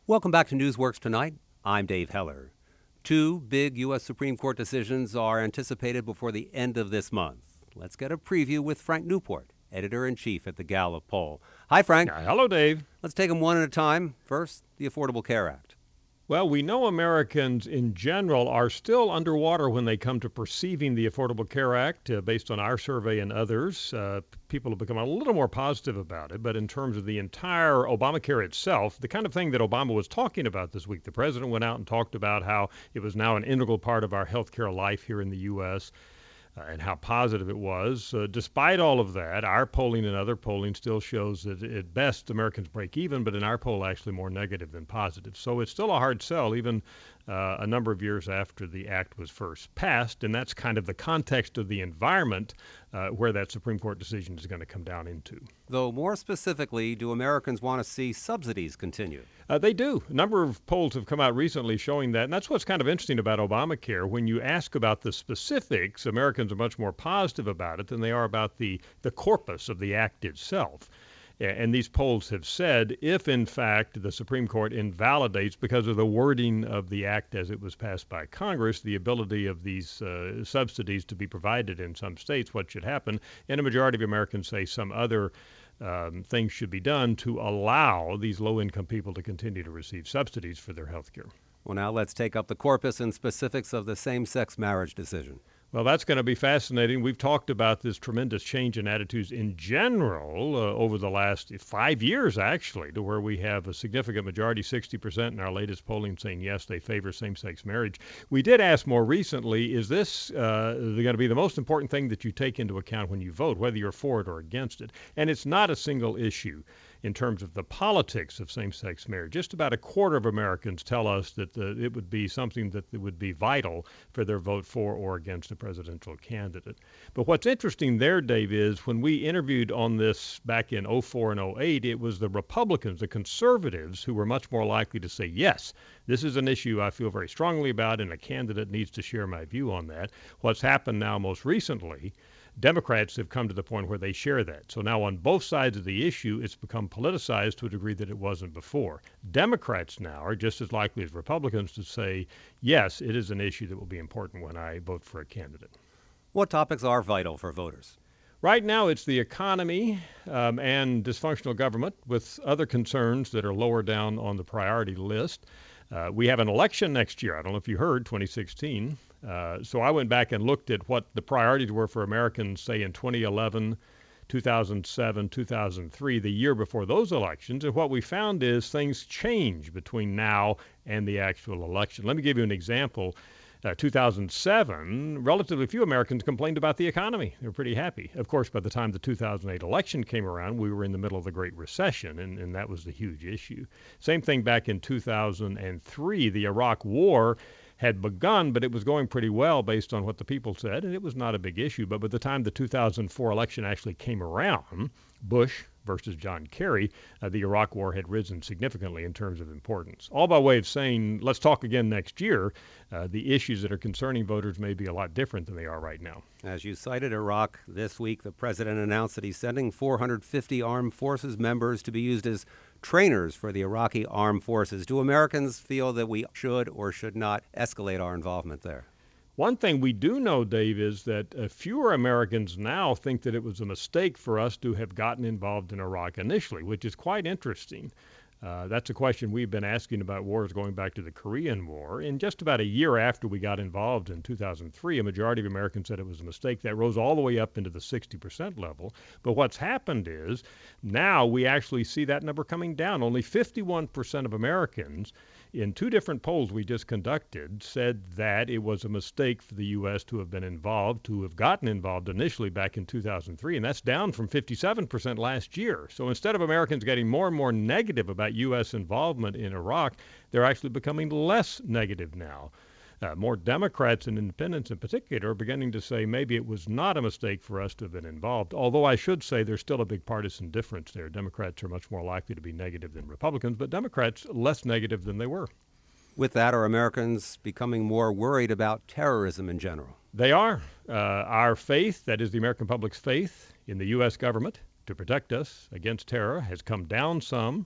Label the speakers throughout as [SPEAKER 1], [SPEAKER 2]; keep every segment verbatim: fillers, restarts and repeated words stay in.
[SPEAKER 1] Welcome back to Newsworks Tonight. I'm Dave Heller. Two big U S Supreme Court decisions are anticipated before the end of this month. Let's get a preview with Frank Newport, editor-in-chief at the Gallup Poll. Hi, Frank.
[SPEAKER 2] Uh, hello, Dave.
[SPEAKER 1] Let's take them one at a time. First, the Affordable Care Act.
[SPEAKER 2] Well, we know Americans in general are still underwater when they come to perceiving the Affordable Care Act. Uh, based on our survey and others, uh, people have become a little more positive about it. But in terms of the entire Obamacare itself, the kind of thing that Obama was talking about this week, the president went out and talked about how it was now an integral part of our healthcare life here in the U S, Uh, and how positive it was. Uh, despite all of that, our polling and other polling still shows that at best Americans break even, but in our poll actually more negative than positive. So it's still a hard sell even uh, a number of years after the act was first passed, and that's kind of the context of the environment uh, where that Supreme Court decision is going to come down into.
[SPEAKER 1] Though more specifically, do Americans want to see subsidies continue?
[SPEAKER 2] Uh, they do. A number of polls have come out recently showing that, and that's what's kind of interesting about Obamacare. When you ask about the specifics, Americans are much more positive about it than they are about the, the corpus of the act itself. And these polls have said if, in fact, the Supreme Court invalidates, because of the wording of the act as it was passed by Congress, the ability of these uh, subsidies to be provided in some states, what should happen? And a majority of Americans say some other um, things should be done to allow these low-income people to continue to receive subsidies for their health care.
[SPEAKER 1] Well, now let's take up the corpus and specifics of the same-sex marriage decision.
[SPEAKER 2] Well, that's going to be fascinating. We've talked about this tremendous change in attitudes in general uh, over the last five years, actually, to where we have a significant majority, sixty percent in our latest polling, saying yes, they favor same-sex marriage. We did ask more recently, is this uh, going to be the most important thing that you take into account when you vote, whether you're for it or against it? And it's not a single issue in terms of the politics of same-sex marriage. Just about a quarter of Americans tell us that the, it would be something that would be vital for their vote for or against a presidential candidate. But what's interesting there, Dave, is when we interviewed on this back in oh four and oh eight, it was the Republicans, the conservatives, who were much more likely to say, yes, this is an issue I feel very strongly about, and a candidate needs to share my view on that. What's happened now most recently, Democrats have come to the point where they share that. So now on both sides of the issue, it's become politicized to a degree that it wasn't before. Democrats now are just as likely as Republicans to say, yes, it is an issue that will be important when I vote for a candidate.
[SPEAKER 1] What topics are vital for voters?
[SPEAKER 2] Right now, it's the economy um, and dysfunctional government, with other concerns that are lower down on the priority list. Uh, we have an election next year. I don't know if you heard, twenty sixteen. Uh, so I went back and looked at what the priorities were for Americans, say, in twenty eleven, two thousand seven, two thousand three, the year before those elections. And what we found is things change between now and the actual election. Let me give you an example. Uh, two thousand seven, relatively few Americans complained about the economy. They were pretty happy. Of course, by the time the two thousand eight election came around, we were in the middle of the Great Recession, and, and that was the huge issue. Same thing back in two thousand three. The Iraq War had begun, but it was going pretty well based on what the people said, and it was not a big issue. But by the time the two thousand four election actually came around, Bush versus John Kerry, uh, the Iraq War had risen significantly in terms of importance. All by way of saying, let's talk again next year. Uh, the issues that are concerning voters may be a lot different than they are right now.
[SPEAKER 1] As you cited Iraq, this week the president announced that he's sending four hundred fifty armed forces members to be used as trainers for the Iraqi armed forces. Do Americans feel that we should or should not escalate our involvement there?
[SPEAKER 2] One thing we do know, Dave, is that uh, fewer Americans now think that it was a mistake for us to have gotten involved in Iraq initially, which is quite interesting. Uh, that's a question we've been asking about wars going back to the Korean War. And just about a year after we got involved in two thousand three, a majority of Americans said it was a mistake. That rose all the way up into the sixty percent level. But what's happened is now we actually see that number coming down. Only fifty-one percent of Americans in two different polls we just conducted said that it was a mistake for the U S to have been involved, to have gotten involved initially back in two thousand three, and that's down from fifty-seven percent last year. So instead of Americans getting more and more negative about U S involvement in Iraq, they're actually becoming less negative now. Uh, more Democrats and independents in particular are beginning to say maybe it was not a mistake for us to have been involved, although I should say there's still a big partisan difference there. Democrats are much more likely to be negative than Republicans, but Democrats less negative than they were.
[SPEAKER 1] With that, are Americans becoming more worried about terrorism in general?
[SPEAKER 2] They are. Uh, our faith, that is the American public's faith in the U S government to protect us against terror, has come down some.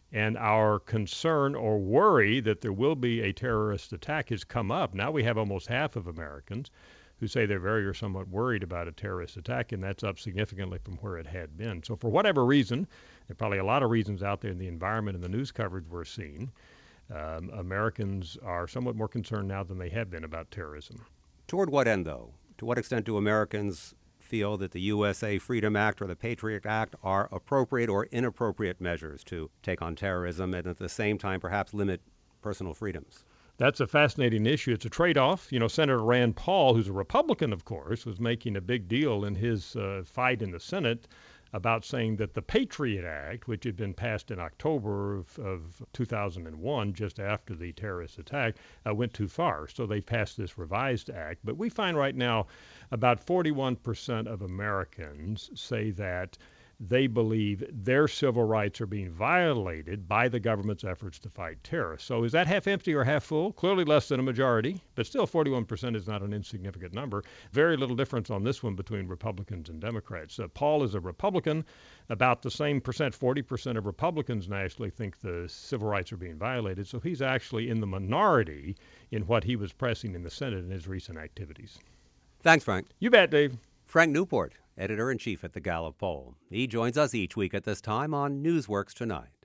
[SPEAKER 2] And our concern or worry that there will be a terrorist attack has come up. Now we have almost half of Americans who say they're very or somewhat worried about a terrorist attack, and that's up significantly from where it had been. So for whatever reason, there are probably a lot of reasons out there in the environment and the news coverage we're seeing, um, Americans are somewhat more concerned now than they have been about terrorism.
[SPEAKER 1] Toward what end, though? To what extent do Americans feel that the U S A Freedom Act or the Patriot Act are appropriate or inappropriate measures to take on terrorism and at the same time perhaps limit personal freedoms?
[SPEAKER 2] That's a fascinating issue. It's a trade-off. You know, Senator Rand Paul, who's a Republican, of course, was making a big deal in his uh, fight in the Senate about saying that the Patriot Act, which had been passed in October of, of two thousand one, just after the terrorist attack, uh, went too far. So they passed this revised act. But we find right now about forty-one percent of Americans say that they believe their civil rights are being violated by the government's efforts to fight terror. So is that half empty or half full? Clearly less than a majority, but still forty-one percent is not an insignificant number. Very little difference on this one between Republicans and Democrats. Uh, Paul is a Republican. About the same percent, forty percent of Republicans nationally think the civil rights are being violated. So he's actually in the minority in what he was pressing in the Senate in his recent activities.
[SPEAKER 1] Thanks, Frank.
[SPEAKER 2] You bet, Dave.
[SPEAKER 1] Frank Newport, editor-in-chief at the Gallup Poll. He joins us each week at this time on Newsworks Tonight.